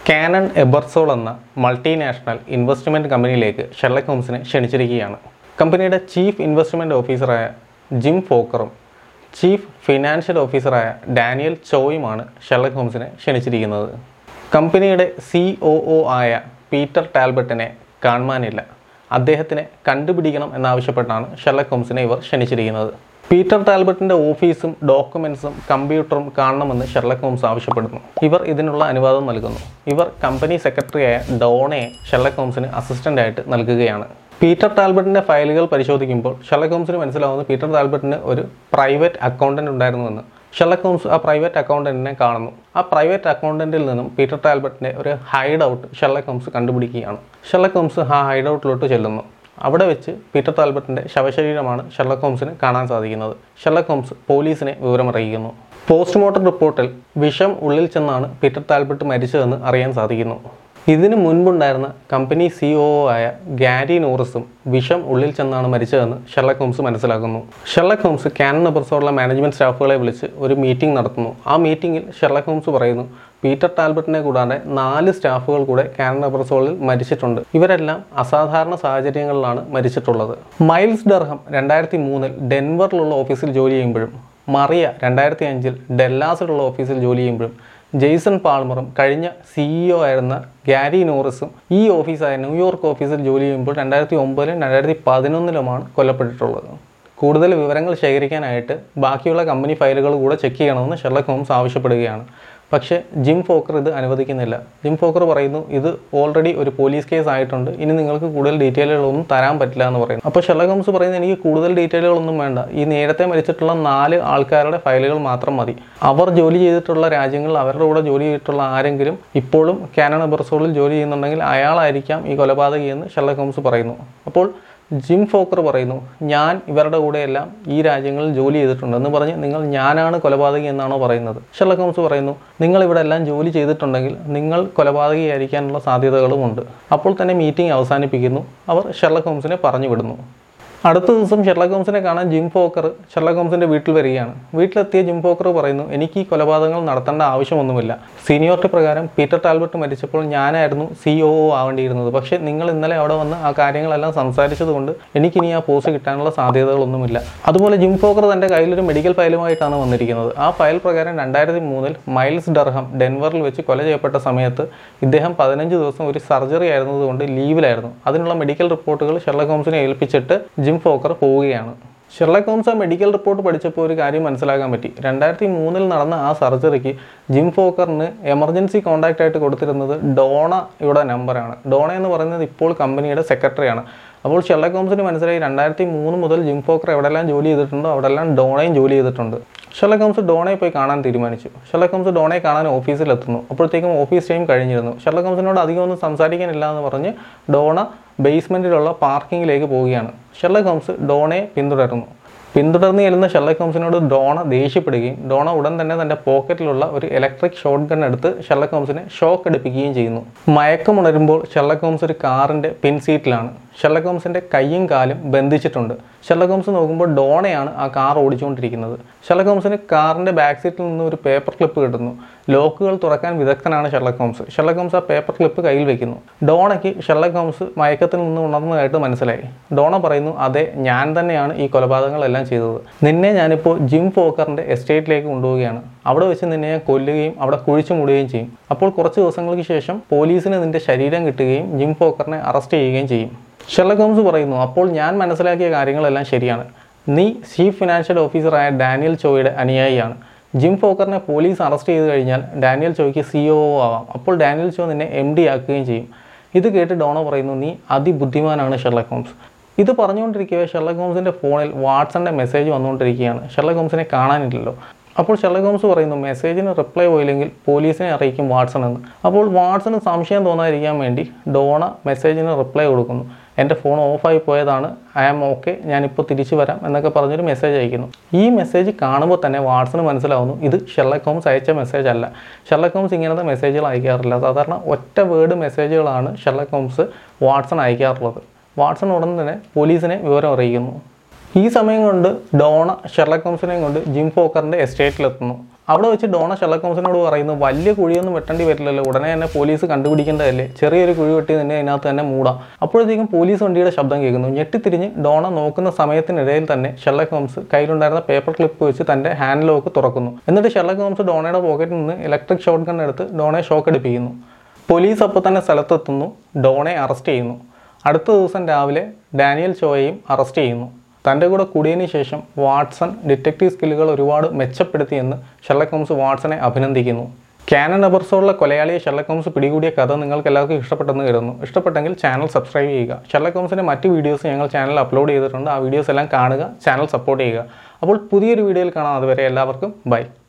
Canon Ebersole എന്ന multinational investment കമ്പനിയിലേക്ക് Sherlock ഹോംസിനെ ക്ഷണിച്ചിരിക്കുകയാണ്. കമ്പനിയുടെ ചീഫ് ഇൻവെസ്റ്റ്മെൻറ്റ് ഓഫീസറായ ജിം ഫോക്കറും ചീഫ് ഫിനാൻഷ്യൽ ഓഫീസറായ ഡാനിയൽ ചോയുമാണ് ഷെർലക് ഹോംസിനെ ക്ഷണിച്ചിരിക്കുന്നത്. കമ്പനിയുടെ COO ആയ പീറ്റർ ടാൽബർട്ടിനെ കാണുവാനില്ല. അദ്ദേഹത്തിനെ കണ്ടുപിടിക്കണം എന്നാവശ്യപ്പെട്ടാണ് ഷെർലക് ഹോംസിനെ ഇവർ ക്ഷണിച്ചിരിക്കുന്നത്. പീറ്റർ ടാൽബർട്ടിൻ്റെ ഓഫീസും ഡോക്യുമെൻറ്റ്സും കമ്പ്യൂട്ടറും കാണണമെന്ന് ഷെർലക് ഹോംസ് ആവശ്യപ്പെടുന്നു. ഇവർ ഇതിനുള്ള അനുവാദം നൽകുന്നു. ഇവർ കമ്പനി സെക്രട്ടറിയായ ഡോണയെ ഷെർലക് ഹോംസിന് അസിസ്റ്റൻ്റായിട്ട് നൽകുകയാണ്. പീറ്റർ ടാൽബർട്ടിൻ്റെ ഫയലുകൾ പരിശോധിക്കുമ്പോൾ ഷെർലക് ഹോംസിന് മനസ്സിലാവുന്നു പീറ്റർ ടാൽബർട്ടിന് ഒരു പ്രൈവറ്റ് അക്കൗണ്ടൻറ്റ് ഉണ്ടായിരുന്നുവെന്ന്. ഷെർലക് ഹോംസ് ആ പ്രൈവറ്റ് അക്കൗണ്ടൻറ്റിനെ കാണുന്നു. ആ പ്രൈവറ്റ് അക്കൗണ്ടൻറ്റിൽ നിന്നും പീറ്റർ ടാൽബർട്ടിൻ്റെ ഒരു ഹൈഡ് ഔട്ട് ഷെർലക് ഹോംസ് കണ്ടുപിടിക്കുകയാണ്. ഷെർലക് ഹോംസ് ആ ഹൈഡ് ഔട്ടിലോട്ട് ചെല്ലുന്നു. അവിടെ വെച്ച് പീറ്റർ ടാൽബർട്ടിൻ്റെ ശവശരീരമാണ് ഷെർലക് ഹോംസിന് കാണാൻ സാധിക്കുന്നത്. ഷെർലക് ഹോംസ് പോലീസിനെ വിവരമറിയിക്കുന്നു. പോസ്റ്റ്മോർട്ടം റിപ്പോർട്ടിൽ വിഷം ഉള്ളിൽ ചെന്നാണ് പീറ്റർ ടാൽബർട്ട് മരിച്ചതെന്ന് അറിയാൻ സാധിക്കുന്നു. ഇതിനു മുൻപുണ്ടായിരുന്ന കമ്പനി COO ആയ ഗാരി നോറിസും വിഷം ഉള്ളിൽ ചെന്നാണ് മരിച്ചതെന്ന് ഷെർലക് ഹോംസ് മനസ്സിലാക്കുന്നു. ഷെർലക് ഹോംസ് കാനൺ എബർസോളിലെ മാനേജ്മെൻറ്റ് സ്റ്റാഫുകളെ വിളിച്ച് ഒരു മീറ്റിംഗ് നടത്തുന്നു. ആ മീറ്റിംഗിൽ ഷെർലക് ഹോംസ് പറയുന്നു പീറ്റർ ടാൽബർട്ടിനെ കൂടാതെ 4 സ്റ്റാഫുകൾ കൂടെ കാനൺ എബർസോളിൽ മരിച്ചിട്ടുണ്ട്. ഇവരെല്ലാം അസാധാരണ സാഹചര്യങ്ങളിലാണ് മരിച്ചിട്ടുള്ളത്. മൈൽസ് ഡർഹം 2003 ഡെൻവറിലുള്ള ഓഫീസിൽ ജോലി ചെയ്യുമ്പോഴും മറിയ 2005 ഡെല്ലാസിലുള്ള ഓഫീസിൽ ജോലി ചെയ്യുമ്പോഴും ജെയ്സൺ പാൾമറും കഴിഞ്ഞ CEO ആയിരുന്ന ഗാരി നോറിസും ഈ ഓഫീസായ ന്യൂയോർക്ക് ഓഫീസിൽ ജോലി ചെയ്യുമ്പോൾ 2009 2011 കൊല്ലപ്പെട്ടിട്ടുള്ളത്. കൂടുതൽ വിവരങ്ങൾ ശേഖരിക്കാനായിട്ട് ബാക്കിയുള്ള കമ്പനി ഫയലുകൾ കൂടെ ചെക്ക് ചെയ്യണമെന്ന് ഷെർലക് ഹോംസ് ആവശ്യപ്പെടുകയാണ്. പക്ഷേ ജിം ഫോക്കർ ഇത് അനുവദിക്കുന്നില്ല. ജിം ഫോക്കർ പറയുന്നു ഇത് ഓൾറെഡി ഒരു പോലീസ് കേസ് ആയിട്ടുണ്ട്, ഇനി നിങ്ങൾക്ക് കൂടുതൽ ഡീറ്റെയിലുകളൊന്നും തരാൻ പറ്റില്ല എന്ന് പറയുന്നു. അപ്പോൾ ഷെർലക് ഹോംസ് പറയുന്നത് എനിക്ക് കൂടുതൽ ഡീറ്റെയിലുകളൊന്നും വേണ്ട, ഈ നേരത്തെ മരിച്ചിട്ടുള്ള 4 ആൾക്കാരുടെ ഫയലുകൾ മാത്രം മതി. അവർ ജോലി ചെയ്തിട്ടുള്ള രാജ്യങ്ങളിൽ അവരുടെ കൂടെ ജോലി ചെയ്തിട്ടുള്ള ആരെങ്കിലും ഇപ്പോഴും കാനൺ എബർസോളിൽ ജോലി ചെയ്യുന്നുണ്ടെങ്കിൽ അയാളായിരിക്കാം ഈ കൊലപാതകി എന്ന് ഷെർലക് ഹോംസ് പറയുന്നു. അപ്പോൾ ജിം ഫോക്കർ പറയുന്നു ഞാൻ ഇവരുടെ കൂടെയെല്ലാം ഈ രാജ്യങ്ങളിൽ ജോലി ചെയ്തിട്ടുണ്ടെന്ന് പറഞ്ഞ് നിങ്ങൾ ഞാനാണ് കൊലപാതകി എന്നാണോ പറയുന്നത്? ഷെർലക് ഹോംസ് പറയുന്നു നിങ്ങൾ ഇവിടെ എല്ലാം ജോലി ചെയ്തിട്ടുണ്ടെങ്കിൽ നിങ്ങൾ കൊലപാതകയായിരിക്കാനുള്ള സാധ്യതകളുമുണ്ട്. അപ്പോൾ തന്നെ മീറ്റിംഗ് അവസാനിപ്പിക്കുന്നു. അവർ ഷെർലക് ഹോംസിനെ പറഞ്ഞു വിടുന്നു. അടുത്ത ദിവസം ഷെർലക് ഹോംസിനെ കാണാൻ ജിം ഫോക്കർ ഷെർലക് ഹോംസിൻ്റെ വീട്ടിൽ വരികയാണ്. വീട്ടിലെത്തിയ ജിം ഫോക്കർ പറയുന്നു എനിക്ക് ഈ കൊലപാതകങ്ങൾ നടത്തേണ്ട ആവശ്യമൊന്നുമില്ല. സീനിയോറിറ്റി പ്രകാരം പീറ്റർ ടാൽബർട്ട് മരിച്ചപ്പോൾ ഞാനായിരുന്നു COO ആവേണ്ടിയിരുന്നത്. പക്ഷേ നിങ്ങൾ ഇന്നലെ അവിടെ വന്ന് ആ കാര്യങ്ങളെല്ലാം സംസാരിച്ചതുകൊണ്ട് എനിക്കിനി ആ പോസ്റ്റ് കിട്ടാനുള്ള സാധ്യതകളൊന്നുമില്ല. അതുപോലെ ജിം ഫോക്കർ തൻ്റെ കയ്യിലൊരു മെഡിക്കൽ ഫയലുമായിട്ടാണ് വന്നിരിക്കുന്നത്. ആ ഫയൽ പ്രകാരം 2003 മൈൽസ് ഡർഹം ഡെൻവറിൽ വെച്ച് കൊല ചെയ്യപ്പെട്ട സമയത്ത് ഇദ്ദേഹം 15 ദിവസം ഒരു സർജറി ആയിരുന്നതുകൊണ്ട് ലീവിലായിരുന്നു. അതിനുള്ള മെഡിക്കൽ റിപ്പോർട്ടുകൾ ഷെർലക് ഹോംസിനെ ഏൽപ്പിച്ചിട്ട് ജിം ഫോക്കർ പോവുകയാണ്. ഷെർലക് ഹോംസ് ആ മെഡിക്കൽ റിപ്പോർട്ട് പഠിച്ചപ്പോൾ ഒരു കാര്യം മനസ്സിലാക്കാൻ പറ്റി. 2003 നടന്ന ആ സർജറിക്ക് ജിം ഫോക്കറിന് എമർജൻസി കോൺടാക്റ്റ് ആയിട്ട് കൊടുത്തിരുന്നത് ഡോണയുടെ നമ്പറാണ്. ഡോണ എന്ന് പറയുന്നത് ഇപ്പോൾ കമ്പനിയുടെ സെക്രട്ടറിയാണ്. അപ്പോൾ ഷെർലക് ഹോംസിന് മനസ്സിലായി 2003 മുതൽ ജിം ഫോക്കർ എവിടെയെല്ലാം ജോലി ചെയ്തിട്ടുണ്ടോ അവിടെല്ലാം ഡോണയും ജോലി ചെയ്തിട്ടുണ്ട്. ഷെർലക് ഹോംസ് ഡോണയെ പോയി കാണാൻ തീരുമാനിച്ചു. ഷെർലക് ഹോംസ് ഡോണയെ കാണാൻ ഓഫീസിലെത്തുന്നു. അപ്പോഴത്തേക്കും ഓഫീസ് ടൈം കഴിഞ്ഞിരുന്നു. ഷെർലക് ഹോംസിനോട് അധികം ഒന്നും സംസാരിക്കാനില്ല എന്ന് പറഞ്ഞ് ഡോണ ബേസ്മെൻറ്റിലുള്ള പാർക്കിങ്ങിലേക്ക് പോവുകയാണ്. ഷെർലക് ഹോംസ് ഡോണയെ പിന്തുടർന്ന് ചെല്ലുന്ന ഷെർലക് ഹോംസിനോട് ഡോണ ദേഷ്യപ്പെടുകയും ഡോണ ഉടൻ തന്നെ തൻ്റെ പോക്കറ്റിലുള്ള ഒരു ഇലക്ട്രിക് ഷോട്ട് ഗൺ എടുത്ത് ഷെർലക് ഹോംസിനെ ഷോക്ക് എടുപ്പിക്കുകയും ചെയ്യുന്നു. മയക്കമുണരുമ്പോൾ ഷെർലക് ഹോംസ് ഒരു കാറിൻ്റെ പിൻസീറ്റിലാണ്. ഷെർലക് ഹോംസിൻ്റെ കൈയും കാലും ബന്ധിച്ചിട്ടുണ്ട്. ഷെർലക് ഹോംസ് നോക്കുമ്പോൾ ഡോണയാണ് ആ കാർ ഓടിച്ചുകൊണ്ടിരിക്കുന്നത്. ഷെർലക് ഹോംസിന് കാറിൻ്റെ ബാക്ക് സീറ്റിൽ നിന്ന് ഒരു പേപ്പർ ക്ലിപ്പ് കിട്ടുന്നു. ലോക്കുകൾ തുറക്കാൻ വിദഗ്ധനാണ് ഷെർലക് ഹോംസ്. ഷെർലക് ഹോംസ് ആ പേപ്പർ ക്ലിപ്പ് കയ്യിൽ വെക്കുന്നു. ഡോണയ്ക്ക് ഷെർലക് ഹോംസ് മയക്കത്തിൽ നിന്ന് ഉണർന്നതായിട്ട് മനസ്സിലായി. ഡോണ പറയുന്നു അതെ ഞാൻ തന്നെയാണ് ഈ കൊലപാതകങ്ങളെല്ലാം ചെയ്തത്. നിന്നെ ഞാനിപ്പോൾ ജിം ഫോക്കറിൻ്റെ എസ്റ്റേറ്റിലേക്ക് കൊണ്ടുപോവുകയാണ്. അവിടെ വെച്ച് നിന്നെ ഞാൻ കൊല്ലുകയും അവിടെ കുഴിച്ചു മൂടുകയും ചെയ്യും. അപ്പോൾ കുറച്ച് ദിവസങ്ങൾക്ക് ശേഷം പോലീസിന് നിന്റെ ശരീരം കിട്ടുകയും ജിം ഫോക്കറിനെ അറസ്റ്റ് ചെയ്യുകയും ചെയ്യും. ഷെർലക് ഹോംസ് പറയുന്നു അപ്പോൾ ഞാൻ മനസ്സിലാക്കിയ കാര്യങ്ങളെല്ലാം ശരിയാണ്. നീ ചീഫ് ഫിനാൻഷ്യൽ ഓഫീസറായ ഡാനിയൽ ചോയുടെ അനുയായിയാണ്. ജിം ഫോക്കറിനെ പോലീസ് അറസ്റ്റ് ചെയ്ത് കഴിഞ്ഞാൽ ഡാനിയൽ ചോയ്ക്ക് COO ആവാം. അപ്പോൾ ഡാനിയൽ ചോ നിന്നെ MD ആക്കുകയും ചെയ്യും. ഇത് കേട്ട് ഡോണ പറയുന്നു നീ അതിബുദ്ധിമാനാണ് ഷെർലക് ഹോംസ്. ഇത് പറഞ്ഞുകൊണ്ടിരിക്കവേ ഷെർലക് ഹോംസിൻ്റെ ഫോണിൽ വാട്സൻ്റെ മെസ്സേജ് വന്നുകൊണ്ടിരിക്കുകയാണ്. ഷെർലക് ഹോംസിനെ കാണാനില്ലല്ലോ. അപ്പോൾ ഷെർലക് ഹോംസ് പറയുന്നു മെസ്സേജിന് റിപ്ലൈ പോയില്ലെങ്കിൽ പോലീസിനെ അറിയിക്കും വാട്സൺ എന്ന്. അപ്പോൾ വാട്സന് സംശയം തോന്നാതിരിക്കാൻ വേണ്ടി ഡോണ മെസ്സേജിന് റിപ്ലൈ കൊടുക്കുന്നു. എൻ്റെ ഫോൺ ഓഫായി പോയതാണ്, I am okay, ഞാനിപ്പോൾ തിരിച്ചു വരാം എന്നൊക്കെ പറഞ്ഞൊരു മെസ്സേജ് അയക്കുന്നു. ഈ മെസ്സേജ് കാണുമ്പോൾ തന്നെ വാട്സന് മനസ്സിലാവുന്നു ഇത് ഷെർലക് ഹോംസ് അയച്ച മെസ്സേജ് അല്ല. ഷെർലക് ഹോംസ് ഇങ്ങനത്തെ മെസ്സേജുകൾ അയക്കാറില്ല. സാധാരണ ഒറ്റ വേർഡ് മെസ്സേജുകളാണ് ഷെർലക് ഹോംസ് വാട്സൺ അയക്കാറുള്ളത്. വാട്സൺ ഉടൻ തന്നെ പോലീസിനെ വിവരം അറിയിക്കുന്നു. ഈ സമയം കൊണ്ട് ഡോണ ഷെർലക് ഹോംസിനെയും കൊണ്ട് ജിം ഫോക്കറിൻ്റെ എസ്റ്റേറ്റിലെത്തുന്നു. അവിടെ വെച്ച് ഡോണ ഷെർലക് ഹോംസിനോട് പറയുന്നു, വലിയ കുഴിയൊന്നും വെട്ടേണ്ടി വരില്ലല്ലോ, ഉടനെ തന്നെ പോലീസ് കണ്ടുപിടിക്കേണ്ടതല്ലേ, ചെറിയൊരു കുഴി വെട്ടി തന്നെ അതിനകത്ത് തന്നെ മൂടാം. അപ്പോഴത്തേക്കും പോലീസ് വണ്ടിയുടെ ശബ്ദം കേൾക്കുന്നു. ഞെട്ടിത്തിരിഞ്ഞ് ഡോണ നോക്കുന്ന സമയത്തിനിടയിൽ തന്നെ ഷെർലക് ഹോംസ് കയ്യിലുണ്ടായിരുന്ന പേപ്പർ ക്ലിപ്പ് വെച്ച് തൻ്റെ ഹാൻഡ് ലോക്ക് തുറക്കുന്നു. എന്നിട്ട് ഷെർലക് ഹോംസ് ഡോണയുടെ പോക്കറ്റിൽ നിന്ന് ഇലക്ട്രിക് ഷോട്ട് ഗൺ എടുത്ത് ഡോണയെ ഷോക്ക് അടിപ്പിക്കുന്നു. പോലീസ് അപ്പോൾ തന്നെ സ്ഥലത്തെത്തുന്നു, ഡോണയെ അറസ്റ്റ് ചെയ്യുന്നു. അടുത്ത ദിവസം രാവിലെ ഡാനിയൽ ചോയെയും അറസ്റ്റ് ചെയ്യുന്നു. തൻ്റെ കൂടെ കൂടിയതിന് ശേഷം വാട്സൺ ഡിറ്റക്റ്റീവ് സ്കില്ലുകൾ ഒരുപാട് മെച്ചപ്പെടുത്തിയെന്ന് ഷെർലക് ഹോംസ് വാട്സനെ അഭിനന്ദിക്കുന്നു. കാനൻ എബർസോളിലെ കൊലയാളിയെ ഷെർലക് ഹോംസ് പിടികൂടിയ കഥ നിങ്ങൾക്ക് എല്ലാവർക്കും ഇഷ്ടപ്പെട്ടെന്ന് കരുതുന്നു. ഇഷ്ടപ്പെട്ടെങ്കിൽ ചാനൽ സബ്സ്ക്രൈബ് ചെയ്യുക. ഷെർലക് ഹോംസിൻ്റെ മറ്റ് വീഡിയോസ് ഞങ്ങൾ ചാനലിൽ അപ്ലോഡ് ചെയ്തിട്ടുണ്ട്. ആ വീഡിയോസ് എല്ലാം കാണുക, ചാനൽ സപ്പോർട്ട് ചെയ്യുക. അപ്പോൾ പുതിയൊരു വീഡിയോയിൽ കാണാം. അതുവരെ എല്ലാവർക്കും ബൈ.